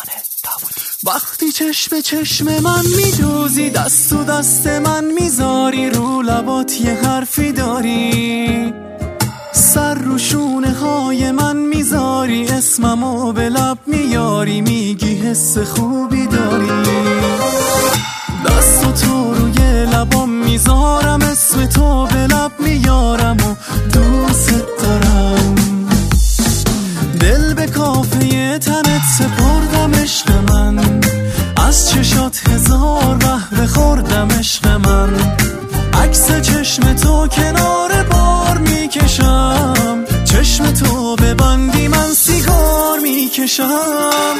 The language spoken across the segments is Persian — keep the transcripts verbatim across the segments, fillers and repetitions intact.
وقتی چشم چشم من میدوزی، دست و دست من میذاری، رو لبات یه حرفی داری، سر رو شونه های من میذاری، اسممو به لب میاری، میگی حس خوبی داری، دست و تو روی لبام میذارم، اسم تو به لب میارم و دوست دارم، دل به کافه تنت سپردم عشق من، از چشات هزار بهره خوردم عشق من، عکس چشم تو کنار بار میکشم، چشم تو ببندی من سیگار میکشم.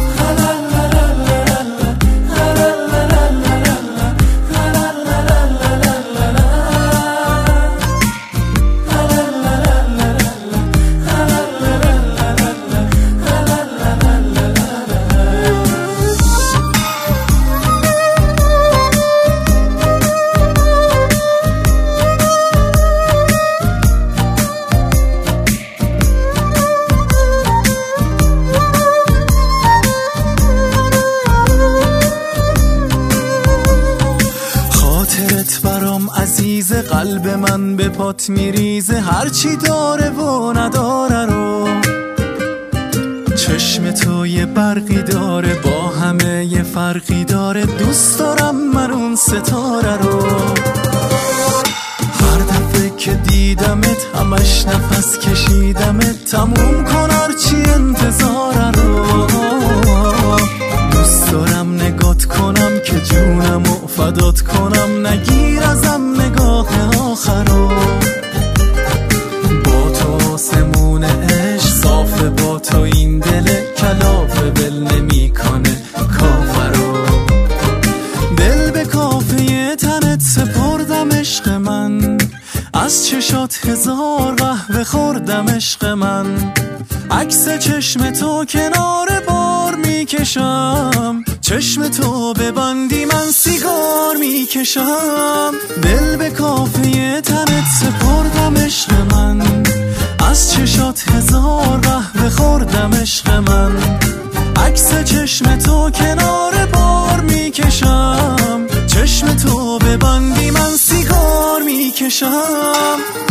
برام عزیز، قلب من به پات میریزه، هرچی داره و نداره رو، چشم تو یه برقی داره، با همه یه فرقی داره، دوست دارم من اون ستاره رو، هر دفعه که دیدمت همش نفس کشیدمت، تموم کن هرچی انتظاره رو، دوست دارم نگات کنم که جونمو فدات کنم، نگیر ازم نگاه آخرو، با تو آسمون عشق صافه، با تو این دل کلافه ول نمی کنه کافرو، دل به کافه تنت سپردم عشق من، از چشات هزار قهوه خوردم عشق من، عکس چشم تو کنار بار میکشم، چشم تو ببندی من سیگار میکشم، دل به کافه تنت سپردم عشق من، از چشات هزار قهوه خوردم عشق من، عکس چشم تو کنار بار میکشم، چشم تو ببندی من سیگار میکشم.